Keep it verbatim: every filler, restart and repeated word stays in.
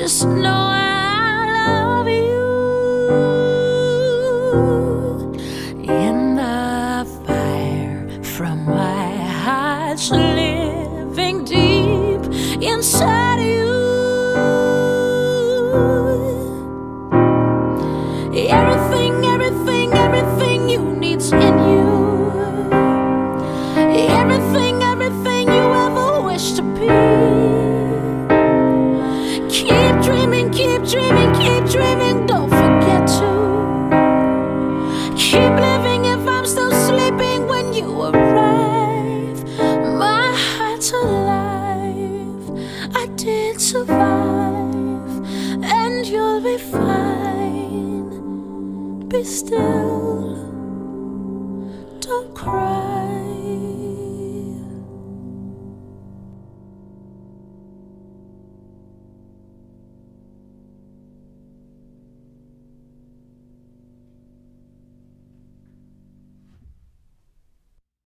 Just know I love you. In the fire from my heart's living deep inside you. Everything, everything, everything you need's in you. Everything, everything you ever wish to be. Keep dreaming, keep dreaming, keep dreaming, don't forget to keep living if I'm still sleeping when you arrive. My heart's alive, I did survive, and you'll be fine. Be still, don't cry.